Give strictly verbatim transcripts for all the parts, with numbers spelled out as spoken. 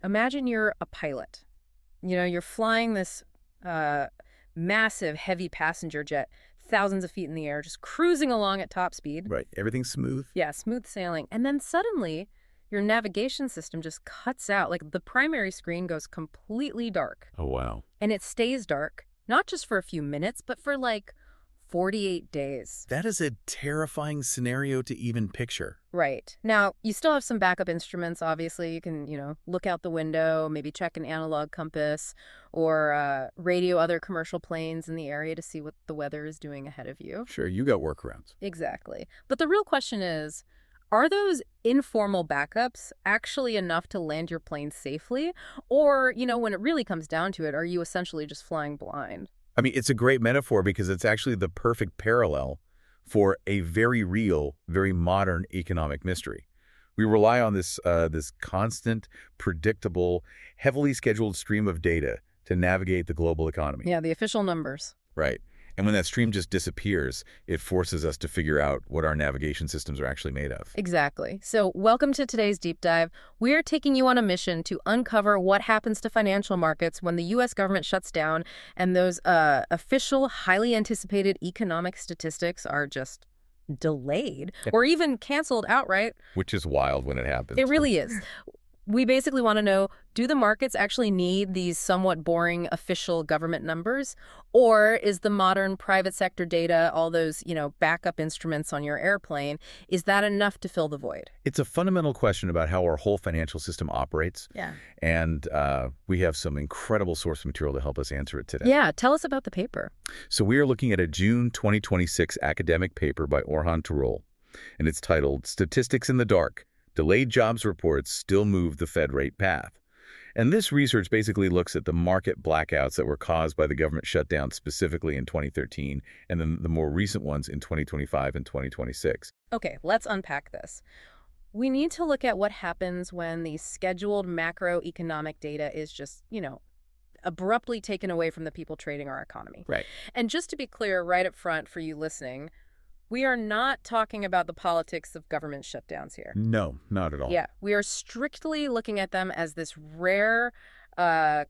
Imagine you're a pilot. You know, you're flying this uh, massive, heavy passenger jet, thousands of feet in the air, just cruising along at top speed. Right. Everything's smooth. Yeah, smooth sailing. And then suddenly, your navigation system just cuts out. Like the primary screen goes completely dark. Oh, wow. And it stays dark, not just for a few minutes, but for like forty-eight days. That is a terrifying scenario to even picture. Right. Now, you still have some backup instruments, obviously. You can, you know, look out the window, maybe check an analog compass, or uh, radio other commercial planes in the area to see what the weather is doing ahead of you. Sure, you got workarounds. Exactly. But the real question is, are those informal backups actually enough to land your plane safely? Or, you know, when it really comes down to it, are you essentially just flying blind? I mean, it's a great metaphor because it's actually the perfect parallel for a very real, very modern economic mystery. We rely on this, uh, this constant, predictable, heavily scheduled stream of data to navigate the global economy. Yeah, the official numbers. Right. And when that stream just disappears, it forces us to figure out what our navigation systems are actually made of. Exactly. So welcome to today's deep dive. We're taking you on a mission to uncover what happens to financial markets when the U S government shuts down and those uh, official, highly anticipated economic statistics are just delayed or even canceled outright. Which is wild when it happens. It really is. We basically want to know, do the markets actually need these somewhat boring official government numbers? Or is the modern private sector data, all those, you know, backup instruments on your airplane, is that enough to fill the void? It's a fundamental question about how our whole financial system operates. Yeah. And uh, we have some incredible source material to help us answer it today. Yeah. Tell us about the paper. So we are looking at a June twenty twenty-six academic paper by Orhan Tural, and it's titled Statistics in the Dark. Delayed jobs reports still move the Fed rate path. And this research basically looks at the market blackouts that were caused by the government shutdown specifically in twenty thirteen, and then the more recent ones in twenty twenty-five and twenty twenty-six. Okay, let's unpack this. We need to look at what happens when the scheduled macroeconomic data is just, you know, abruptly taken away from the people trading our economy. Right. And just to be clear right up front for you listening, we are not talking about the politics of government shutdowns here. No, not at all. Yeah, we are strictly looking at them as this rare, uh,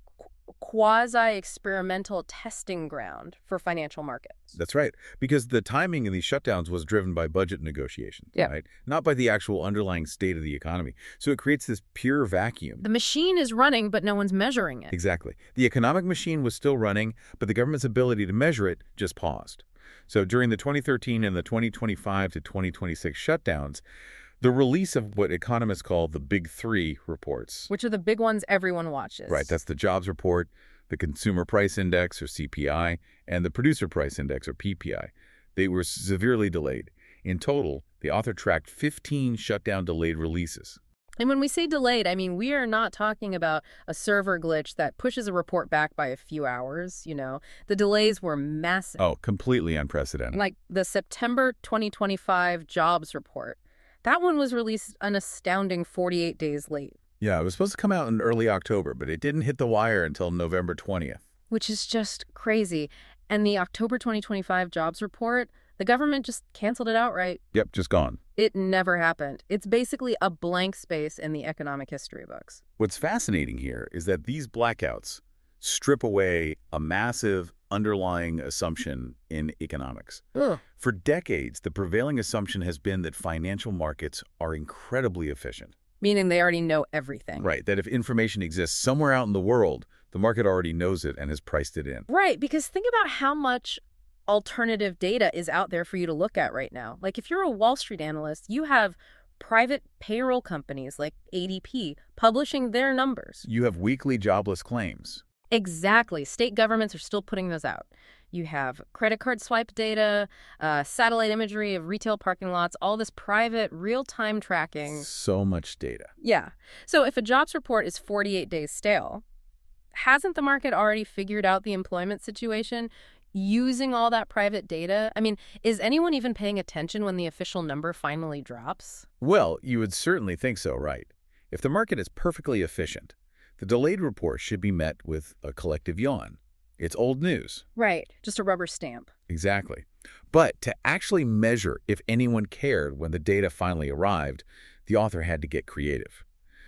quasi-experimental testing ground for financial markets. That's right, because the timing of these shutdowns was driven by budget negotiations, Yeah. right? Not by the actual underlying state of the economy. So it creates this pure vacuum. The machine is running, but no one's measuring it. Exactly. The economic machine was still running, but the government's ability to measure it just paused. So during the twenty thirteen and the twenty twenty-five to twenty twenty-six shutdowns, the release of what economists call the Big Three reports. Which are the big ones everyone watches. Right, that's the jobs report, the Consumer Price Index, or C P I, and the Producer Price Index, or P P I. They were severely delayed. In total, the author tracked fifteen shutdown-delayed releases. And when we say delayed, I mean, we are not talking about a server glitch that pushes a report back by a few hours, you know. The delays were massive. Oh, completely unprecedented. Like the September twenty twenty-five jobs report. That one was released an astounding forty-eight days late. Yeah, it was supposed to come out in early October, but it didn't hit the wire until November twentieth. Which is just crazy. And the October twenty twenty-five jobs report, the government just canceled it outright. Yep, just gone. It never happened. It's basically a blank space in the economic history books. What's fascinating here is that these blackouts strip away a massive underlying assumption in economics. Ugh. For decades, the prevailing assumption has been that financial markets are incredibly efficient. Meaning they already know everything. Right, that if information exists somewhere out in the world, the market already knows it and has priced it in. Right, because think about how much alternative data is out there for you to look at right now. Like if you're a Wall Street analyst, you have private payroll companies like A D P publishing their numbers. You have weekly jobless claims. Exactly. State governments are still putting those out. You have credit card swipe data, uh, satellite imagery of retail parking lots, all this private real-time tracking. So much data. Yeah. So if a jobs report is forty-eight days stale, hasn't the market already figured out the employment situation using all that private data? I mean, is anyone even paying attention when the official number finally drops? Well, you would certainly think so, right? If the market is perfectly efficient, the delayed report should be met with a collective yawn. It's old news. Right. Just a rubber stamp. Exactly. But to actually measure if anyone cared when the data finally arrived, the author had to get creative.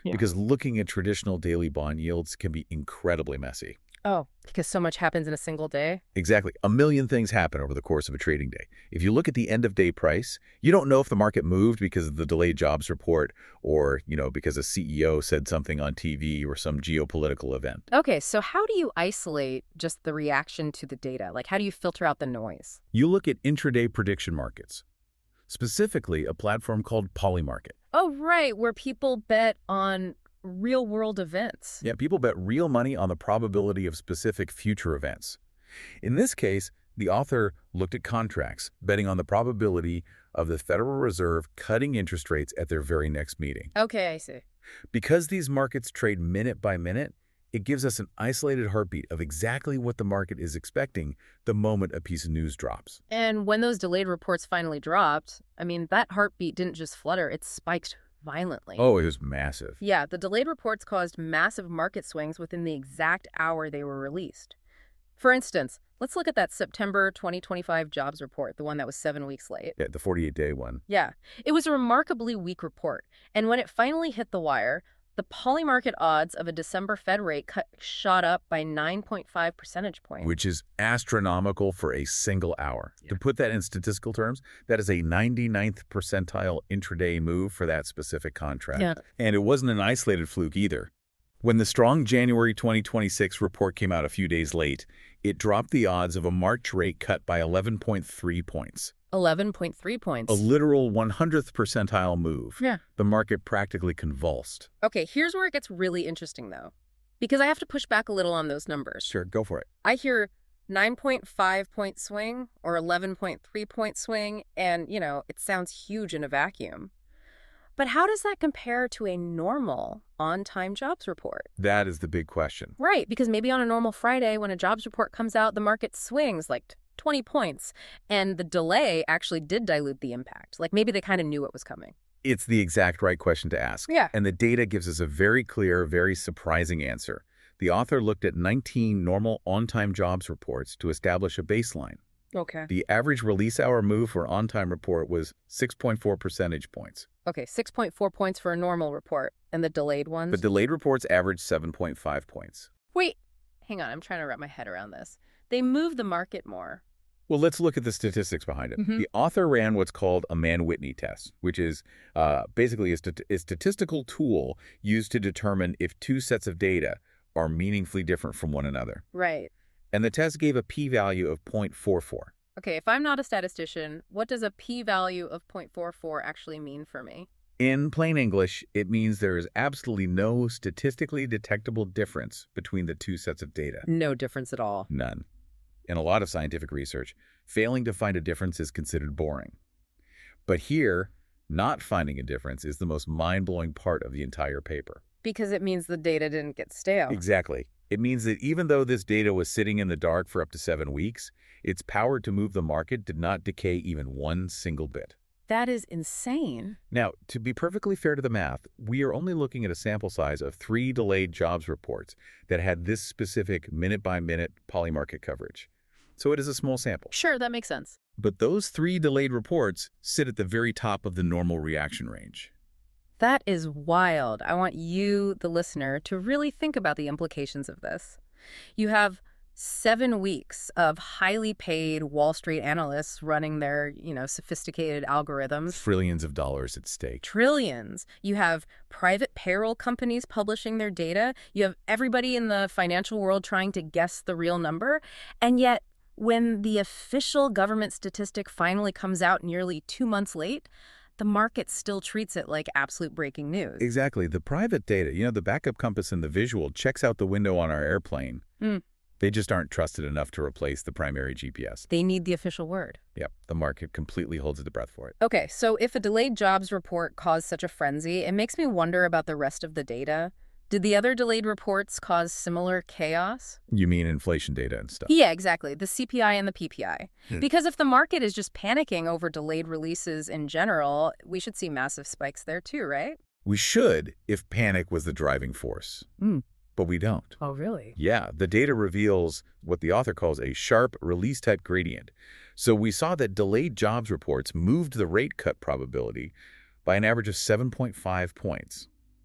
Yeah. because looking at traditional daily bond yields can be incredibly messy. Oh, because so much happens in a single day? Exactly. A million things happen over the course of a trading day. If you look at the end-of-day price, you don't know if the market moved because of the delayed jobs report or, you know, because a C E O said something on T V or some geopolitical event. Okay, so how do you isolate just the reaction to the data? Like, how do you filter out the noise? You look at intraday prediction markets, specifically a platform called Polymarket. Oh, right, where people bet on real-world events. Yeah, people bet real money on the probability of specific future events. In this case, the author looked at contracts, betting on the probability of the Federal Reserve cutting interest rates at their very next meeting. Okay, I see. Because these markets trade minute by minute, it gives us an isolated heartbeat of exactly what the market is expecting the moment a piece of news drops. And when those delayed reports finally dropped, I mean, that heartbeat didn't just flutter, it spiked violently. Oh, it was massive. Yeah, the delayed reports caused massive market swings within the exact hour they were released. For instance, let's look at that September twenty twenty-five jobs report, the one that was seven weeks late. Yeah, the forty-eight day one. Yeah, it was a remarkably weak report. And when it finally hit the wire, the Polymarket odds of a December Fed rate cut shot up by nine point five percentage points. Which is astronomical for a single hour. Yeah. To put that in statistical terms, that is a ninety-ninth percentile intraday move for that specific contract. Yeah. And it wasn't an isolated fluke either. When the strong January twenty twenty-six report came out a few days late, it dropped the odds of a March rate cut by eleven point three points. eleven point three points. A literal one hundredth percentile move. Yeah. The market practically convulsed. Okay, here's where it gets really interesting, though, because I have to push back a little on those numbers. Sure, go for it. I hear nine point five point swing or eleven point three point swing, and, you know, it sounds huge in a vacuum. But how does that compare to a normal on-time jobs report? That is the big question. Right, because maybe on a normal Friday when a jobs report comes out, the market swings like twenty points, and the delay actually did dilute the impact. Like maybe they kind of knew it was coming. It's the exact right question to ask. Yeah. And the data gives us a very clear, very surprising answer. The author looked at nineteen normal on-time jobs reports to establish a baseline. Okay. The average release hour move for on-time report was six point four percentage points. Okay, six point four points for a normal report, and the delayed ones? But delayed reports averaged seven point five points. Wait, hang on, I'm trying to wrap my head around this. They move the market more. Well, let's look at the statistics behind it. Mhm. The author ran what's called a Mann-Whitney test, which is uh, basically a, stat a statistical tool used to determine if two sets of data are meaningfully different from one another. Right. And the test gave a p-value of zero point four four. Okay, if I'm not a statistician, what does a p-value of zero point four four actually mean for me? In plain English, it means there is absolutely no statistically detectable difference between the two sets of data. No difference at all. None. In a lot of scientific research, failing to find a difference is considered boring. But here, not finding a difference is the most mind-blowing part of the entire paper. Because it means the data didn't get stale. Exactly. It means that even though this data was sitting in the dark for up to seven weeks, its power to move the market did not decay even one single bit. That is insane. Now, to be perfectly fair to the math, we are only looking at a sample size of three delayed jobs reports that had this specific minute-by-minute Polymarket coverage. So it is a small sample. Sure, that makes sense. But those three delayed reports sit at the very top of the normal reaction range. That is wild. I want you, the listener, to really think about the implications of this. You have seven weeks of highly paid Wall Street analysts running their, you know, sophisticated algorithms. Trillions of dollars at stake. Trillions. You have private payroll companies publishing their data. You have everybody in the financial world trying to guess the real number. And yet, when the official government statistic finally comes out nearly two months late, the market still treats it like absolute breaking news. Exactly. The private data, you know, the backup compass and the visual checks out the window on our airplane. Mm. They just aren't trusted enough to replace the primary G P S. They need the official word. Yep. The market completely holds its breath for it. Okay, so if a delayed jobs report caused such a frenzy, it makes me wonder about the rest of the data. Did the other delayed reports cause similar chaos? You mean inflation data and stuff? Yeah, exactly. The C P I and the P P I. Hmm. Because if the market is just panicking over delayed releases in general, we should see massive spikes there too, right? We should if panic was the driving force. Mm. But we don't. Oh, really? Yeah, the data reveals what the author calls a sharp release-type gradient. So we saw that delayed jobs reports moved the rate cut probability by an average of seven point five points.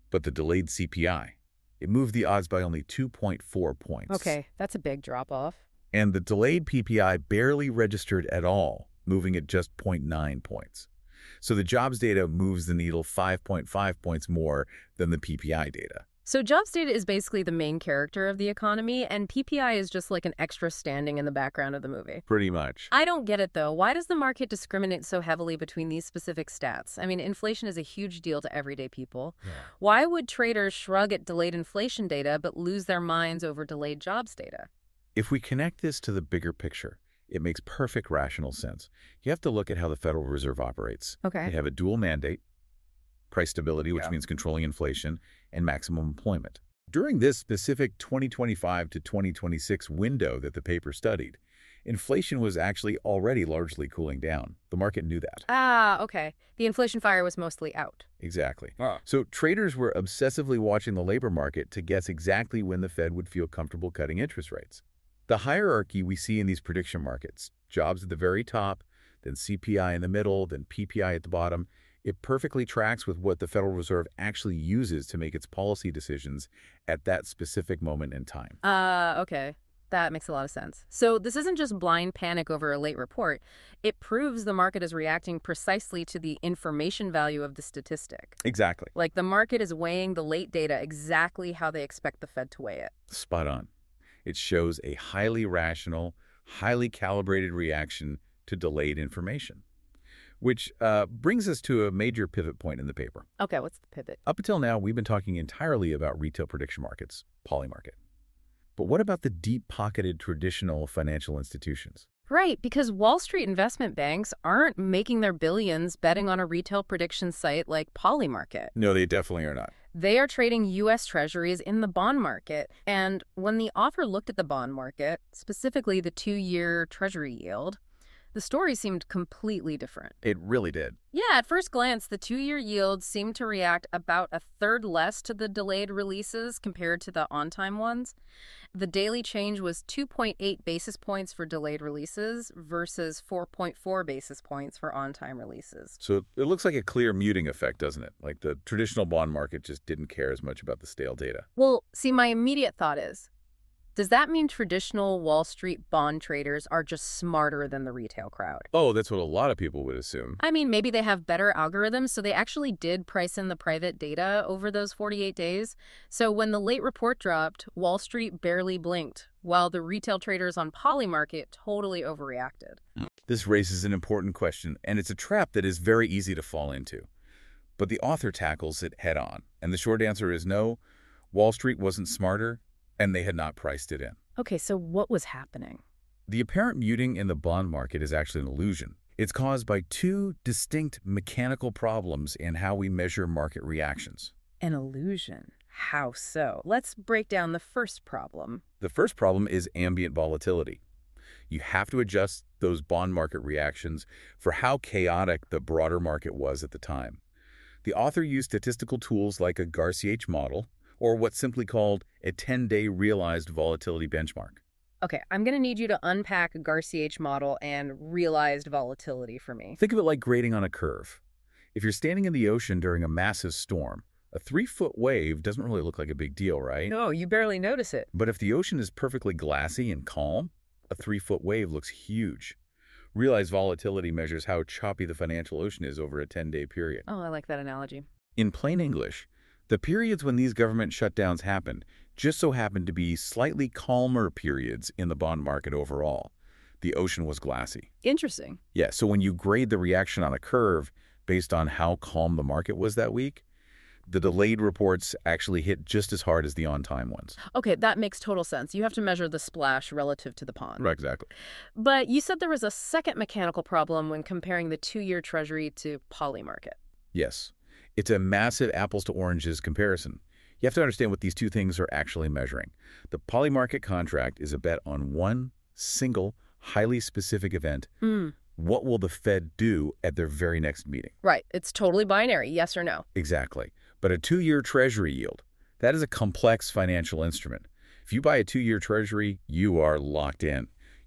But the delayed C P I, it moved the odds by only two point four points. Okay, that's a big drop-off. And the delayed P P I barely registered at all, moving at just zero point nine points. So the jobs data moves the needle five point five points more than the P P I data. So jobs data is basically the main character of the economy, and P P I is just like an extra standing in the background of the movie. Pretty much. I don't get it, though. Why does the market discriminate so heavily between these specific stats? I mean, inflation is a huge deal to everyday people. Yeah. Why would traders shrug at delayed inflation data but lose their minds over delayed jobs data? If we connect this to the bigger picture, it makes perfect rational sense. You have to look at how the Federal Reserve operates. Okay. They have a dual mandate: price stability, which Yeah. means controlling inflation, and maximum employment. During this specific twenty twenty-five to twenty twenty-six window that the paper studied, inflation was actually already largely cooling down. The market knew that. Ah, okay. The inflation fire was mostly out. Exactly. Ah. So traders were obsessively watching the labor market to guess exactly when the Fed would feel comfortable cutting interest rates. The hierarchy we see in these prediction markets, jobs at the very top, then C P I in the middle, then P P I at the bottom, it perfectly tracks with what the Federal Reserve actually uses to make its policy decisions at that specific moment in time. Uh, okay. That makes a lot of sense. So this isn't just blind panic over a late report. It proves the market is reacting precisely to the information value of the statistic. Exactly. Like the market is weighing the late data exactly how they expect the Fed to weigh it. Spot on. It shows a highly rational, highly calibrated reaction to delayed information. Which uh, brings us to a major pivot point in the paper. Okay, what's the pivot? Up until now, we've been talking entirely about retail prediction markets, Polymarket. But what about the deep-pocketed traditional financial institutions? Right, because Wall Street investment banks aren't making their billions betting on a retail prediction site like Polymarket. No, they definitely are not. They are trading U S treasuries in the bond market. And when the author looked at the bond market, specifically the two-year treasury yield, the story seemed completely different. It really did. Yeah, at first glance, the two-year yield seemed to react about a third less to the delayed releases compared to the on-time ones. The daily change was two point eight basis points for delayed releases versus four point four basis points for on-time releases. So it looks like a clear muting effect, doesn't it? Like the traditional bond market just didn't care as much about the stale data. Well, see, my immediate thought is, does that mean traditional Wall Street bond traders are just smarter than the retail crowd? Oh, that's what a lot of people would assume. I mean, maybe they have better algorithms, so they actually did price in the private data over those forty-eight days. So when the late report dropped, Wall Street barely blinked, while the retail traders on Polymarket totally overreacted. This raises an important question, and it's a trap that is very easy to fall into. But the author tackles it head on, and the short answer is no, Wall Street wasn't smarter, and they had not priced it in. Okay, so what was happening? The apparent muting in the bond market is actually an illusion. It's caused by two distinct mechanical problems in how we measure market reactions. An illusion? How so? Let's break down the first problem. The first problem is ambient volatility. You have to adjust those bond market reactions for how chaotic the broader market was at the time. The author used statistical tools like a Garcia model, or what's simply called a ten-day realized volatility benchmark. Okay, I'm going to need you to unpack a Garcia model and realized volatility for me. Think of it like grading on a curve. If you're standing in the ocean during a massive storm, a three-foot wave doesn't really look like a big deal, right? No, you barely notice it. But if the ocean is perfectly glassy and calm, a three-foot wave looks huge. Realized volatility measures how choppy the financial ocean is over a ten-day period. Oh, I like that analogy. In plain English, the periods when these government shutdowns happened just so happened to be slightly calmer periods in the bond market overall. The ocean was glassy. Interesting. Yeah, so when you grade the reaction on a curve based on how calm the market was that week, the delayed reports actually hit just as hard as the on-time ones. Okay, that makes total sense. You have to measure the splash relative to the pond. Right, exactly. But you said there was a second mechanical problem when comparing the two-year treasury to Polymarket. Yes. It's a massive apples to oranges comparison. You have to understand what these two things are actually measuring. The Polymarket contract is a bet on one single, highly specific event. Mm. What will the Fed do at their very next meeting? Right. It's totally binary, yes or no. Exactly. But a two-year treasury yield, that is a complex financial instrument. If you buy a two-year treasury, you are locked in.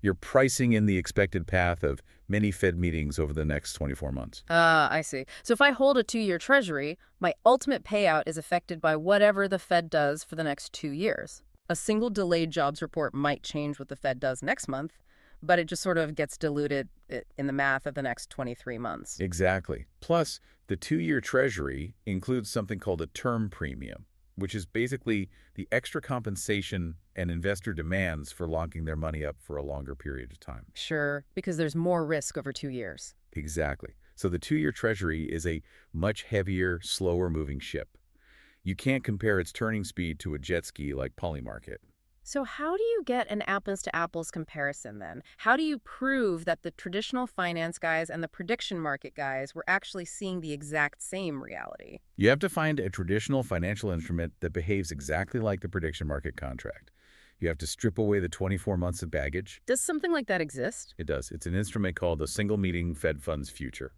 You're pricing in the expected path of many Fed meetings over the next twenty-four months. Ah, I see. So if I hold a two-year treasury, my ultimate payout is affected by whatever the Fed does for the next two years. A single delayed jobs report might change what the Fed does next month, but it just sort of gets diluted in the math of the next twenty-three months. Exactly. Plus, the two-year treasury includes something called a term premium, which is basically the extra compensation an investor demands for locking their money up for a longer period of time. Sure, because there's more risk over two years. Exactly. So the two-year treasury is a much heavier, slower-moving ship. You can't compare its turning speed to a jet ski like Polymarket. So how do you get an apples-to-apples comparison then? How do you prove that the traditional finance guys and the prediction market guys were actually seeing the exact same reality? You have to find a traditional financial instrument that behaves exactly like the prediction market contract. You have to strip away the twenty-four months of baggage. Does something like that exist? It does. It's an instrument called the Single Meeting Fed Funds Future.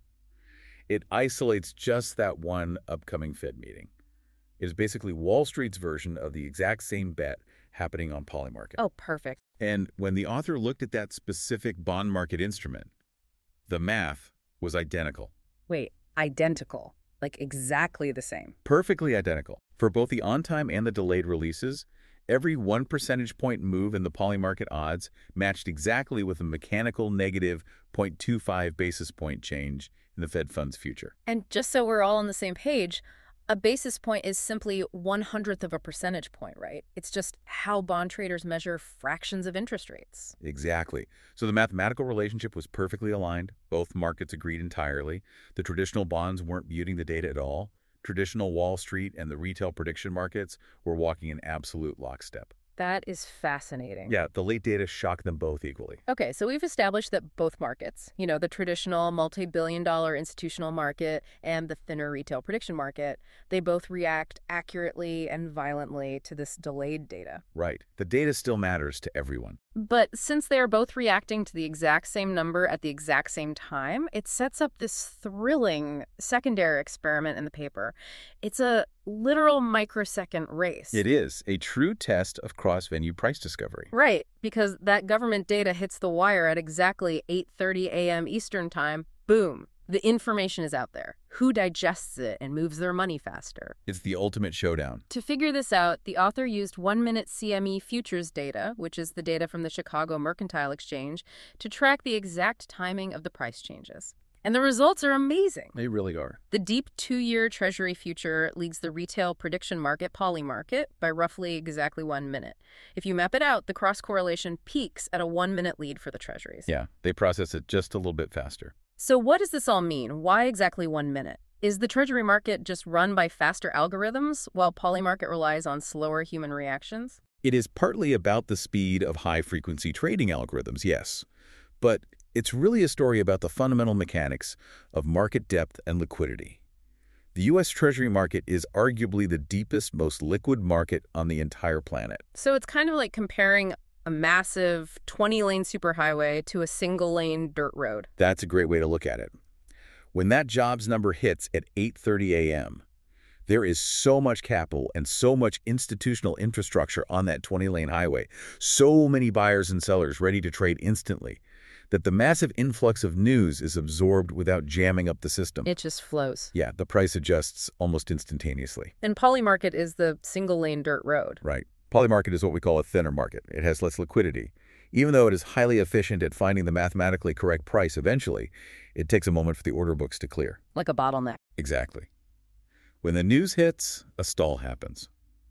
It isolates just that one upcoming Fed meeting. It is basically Wall Street's version of the exact same bet happening on Polymarket. Oh, perfect. And when the author looked at that specific bond market instrument, the math was identical. Wait, identical? Like exactly the same? Perfectly identical. For both the on-time and the delayed releases, every one percentage point move in the Polymarket odds matched exactly with a mechanical negative zero point two five basis point change in the Fed funds future. And just so we're all on the same page, a basis point is simply one hundredth of a percentage point, right? It's just how bond traders measure fractions of interest rates. Exactly. So the mathematical relationship was perfectly aligned. Both markets agreed entirely. The traditional bonds weren't muting the data at all. Traditional Wall Street and the retail prediction markets were walking in absolute lockstep. That is fascinating. Yeah, the late data shocked them both equally. Okay, so we've established that both markets, you know, the traditional multi-billion dollar institutional market and the thinner retail prediction market, they both react accurately and violently to this delayed data. Right. The data still matters to everyone. But since they are both reacting to the exact same number at the exact same time, it sets up this thrilling secondary experiment in the paper. It's a literal microsecond race. It is a true test of cross-venue price discovery. Right, because that government data hits the wire at exactly eight thirty a m Eastern Time. Boom. The information is out there. Who digests it and moves their money faster? It's the ultimate showdown. To figure this out, the author used one-minute C M E futures data, which is the data from the Chicago Mercantile Exchange, to track the exact timing of the price changes. And the results are amazing. They really are. The deep two-year Treasury future leads the retail prediction market, Polymarket, by roughly exactly one minute. If you map it out, the cross-correlation peaks at a one-minute lead for the Treasuries. Yeah, they process it just a little bit faster. So what does this all mean? Why exactly one minute? Is the Treasury market just run by faster algorithms, while Polymarket relies on slower human reactions? It is partly about the speed of high-frequency trading algorithms, yes. But it's really a story about the fundamental mechanics of market depth and liquidity. The U S Treasury market is arguably the deepest, most liquid market on the entire planet. So it's kind of like comparing a massive twenty-lane superhighway to a single-lane dirt road. That's a great way to look at it. When that jobs number hits at eight thirty a m, there is so much capital and so much institutional infrastructure on that twenty-lane highway, so many buyers and sellers ready to trade instantly, that the massive influx of news is absorbed without jamming up the system. It just flows. Yeah, the price adjusts almost instantaneously. And Polymarket is the single-lane dirt road. Right. Polymarket is what we call a thinner market. It has less liquidity. Even though it is highly efficient at finding the mathematically correct price eventually, it takes a moment for the order books to clear. Like a bottleneck. Exactly. When the news hits, a stall happens.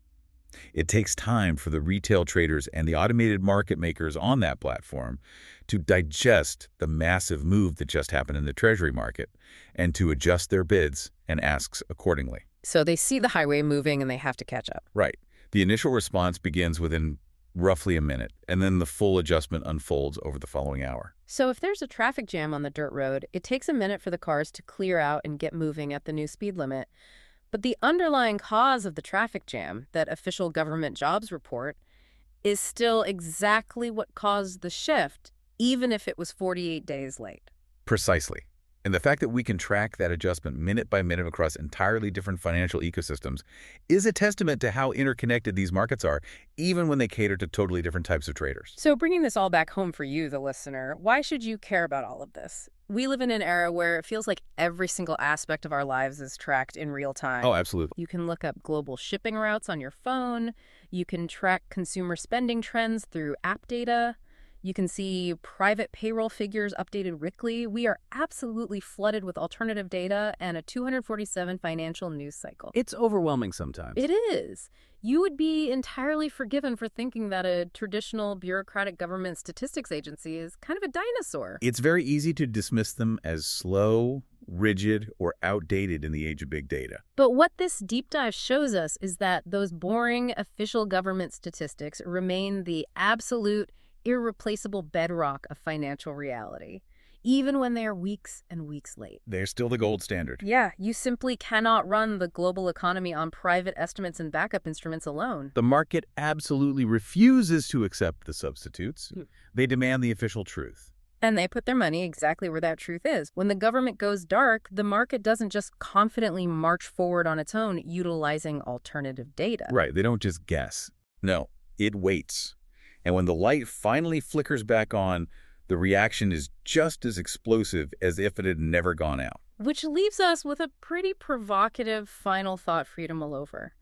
It takes time for the retail traders and the automated market makers on that platform to digest the massive move that just happened in the Treasury market and to adjust their bids and asks accordingly. So they see the highway moving and they have to catch up. Right. The initial response begins within roughly a minute, and then the full adjustment unfolds over the following hour. So if there's a traffic jam on the dirt road, it takes a minute for the cars to clear out and get moving at the new speed limit. But the underlying cause of the traffic jam, that official government jobs report, is still exactly what caused the shift, even if it was forty-eight days late. Precisely. And the fact that we can track that adjustment minute by minute across entirely different financial ecosystems is a testament to how interconnected these markets are, even when they cater to totally different types of traders. So bringing this all back home for you, the listener, why should you care about all of this? We live in an era where it feels like every single aspect of our lives is tracked in real time. Oh, absolutely. You can look up global shipping routes on your phone. You can track consumer spending trends through app data. You can see private payroll figures updated weekly. We are absolutely flooded with alternative data and a two hundred forty-seven financial news cycle. It's overwhelming sometimes. It is. You would be entirely forgiven for thinking that a traditional bureaucratic government statistics agency is kind of a dinosaur. It's very easy to dismiss them as slow, rigid, or outdated in the age of big data. But what this deep dive shows us is that those boring official government statistics remain the absolute, irreplaceable bedrock of financial reality, even when they are weeks and weeks late. They're still the gold standard. Yeah, you simply cannot run the global economy on private estimates and backup instruments alone. The market absolutely refuses to accept the substitutes. They demand the official truth. And they put their money exactly where that truth is. When the government goes dark, the market doesn't just confidently march forward on its own, utilizing alternative data. Right, they don't just guess. No, it waits. And when the light finally flickers back on, the reaction is just as explosive as if it had never gone out. Which leaves us with a pretty provocative final thought for you to mull over.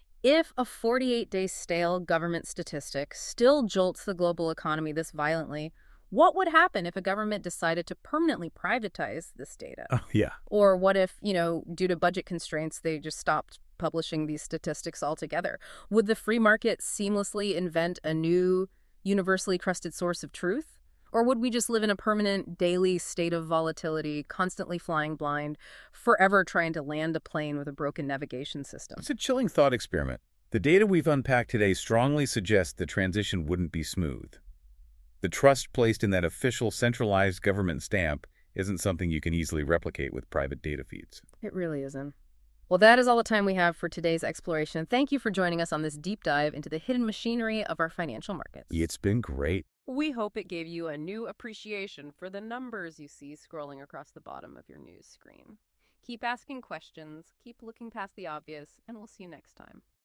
If a forty-eight day stale government statistic still jolts the global economy this violently, what would happen if a government decided to permanently privatize this data? Oh, yeah. Or what if, you know, due to budget constraints, they just stopped publishing these statistics altogether? Would the free market seamlessly invent a new, universally trusted source of truth? Or would we just live in a permanent daily state of volatility, constantly flying blind, forever trying to land a plane with a broken navigation system? It's a chilling thought experiment. The data we've unpacked today strongly suggests the transition wouldn't be smooth. The trust placed in that official centralized government stamp isn't something you can easily replicate with private data feeds. It really isn't. Well, that is all the time we have for today's exploration. Thank you for joining us on this deep dive into the hidden machinery of our financial markets. It's been great. We hope it gave you a new appreciation for the numbers you see scrolling across the bottom of your news screen. Keep asking questions, keep looking past the obvious, and we'll see you next time.